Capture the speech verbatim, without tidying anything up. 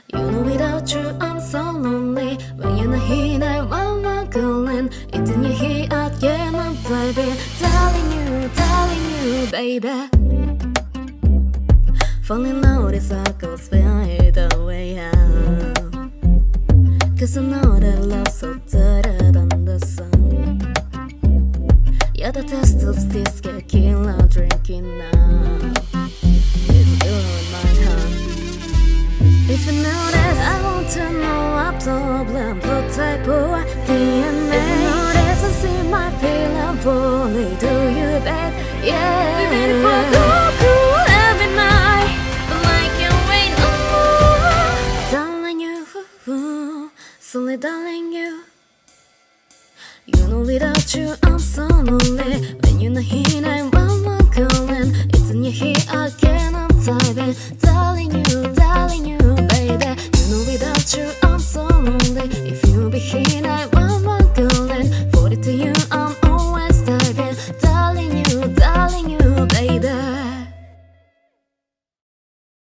You know without you I'm so lonely. When you're not here, I want my girlin'. It's in your head again, I'm baby. Telling you, telling you, baby. Falling loud is how goes fade away out. Cause I know that love's so better than the sun. Yeah, the taste of this get killer drinking now. It's you in my heart. If you know that I want to know a problem, what type of D N A? If you know that I see my pillow bully, do you bet? Yeah. Be beautiful, cool, cool every night, but I can't wait no more. Darling you, slowly darling you. You know without you I'm so lonely. When you're not here, I'm one calling. It's in your head again, I'm diving. Darling you, darling you, baby. You know without